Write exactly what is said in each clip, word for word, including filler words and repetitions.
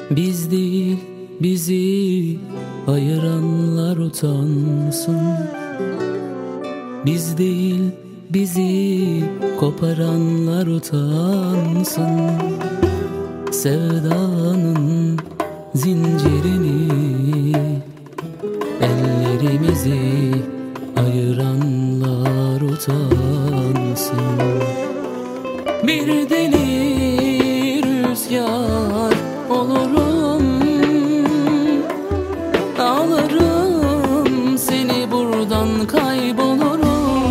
Biz değil bizi ayıranlar utansın. Biz değil bizi koparanlar utansın. Sevdanın zincirini ellerimizi ayıranlar utansın. Bir deli rüzgar olurum, ağlarım, seni buradan kaybolurum.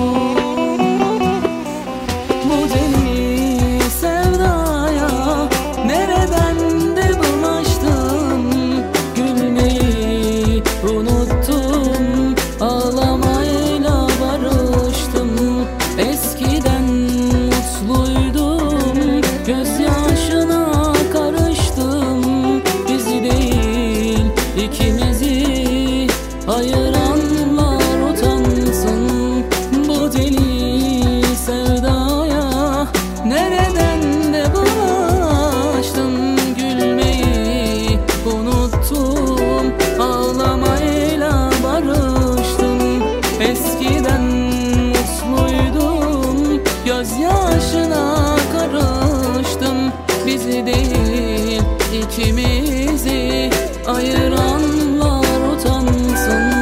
Bu deli sevdaya nereden de bulaştım, gülmeyi unuttum, ağlamayla barıştım. Eskiden mutluydum, gözyaşına karıştım. Bizi değil ikimizi ayıranlar utansın. Bu deli sevdaya nereden de bulaştım, gülmeyi unuttum, ağlamayla barıştım. Eskiden mutluydum, gözyaşına karıştım. Bizi değil ikimizi ayıranlar utansın.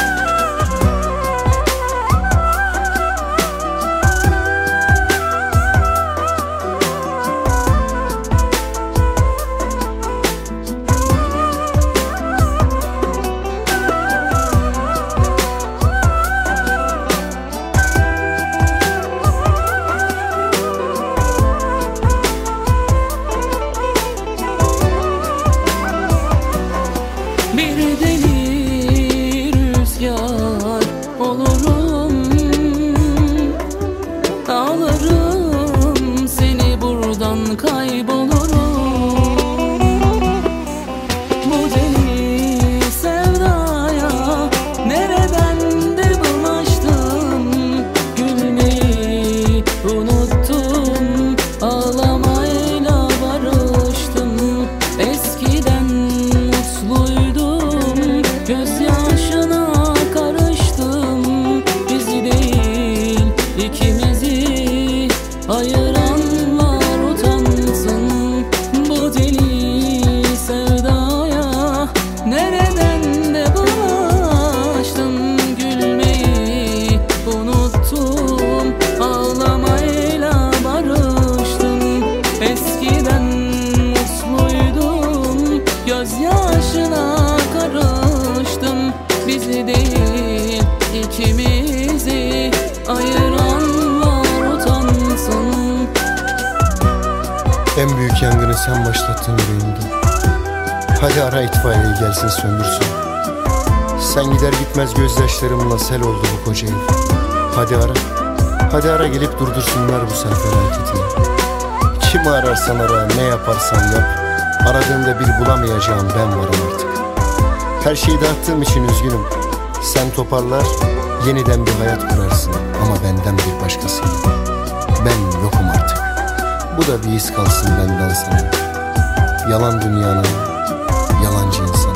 Bir deli rüzgar olurum, ağlarım, seni buradan kaybolurum. Bu deli sevdaya nereden de bulaştım, gülmeyi unuttum, ağlamayla barıştım. Eskiden mutluydum, gözyaşına karıştım. Bizi değil ikimizi ayıranlar utansın. Bu deli sevdaya nereden de bulaştım, gülmeyi unuttum, ağlamayla barıştım. Eskiden mutluydum, gözyaşına karıştım. Bizi değil ikimizi ayıranlar utansın. En büyük yangını sen başlattın yüreğimde. Hadi ara itfaiyeyi gelsin söndürsün. Sen gider gitmez gözyaşlarımla sel oldu bu koca ev. Hadi ara, hadi ara gelip durdursunlar bu sel felaketini. Kimi ararsan ara, ne yaparsan yap, aradığında bir bulamayacağım ben varım artık. Her şeyi dağıttığım için üzgünüm. Sen toparlar, yeniden bir hayat kurarsın. Ama benden bir başkasıyla ben yokum artık. Bu da bir iz kalsın benden sana. Yalan dünyanın, yalancı insan.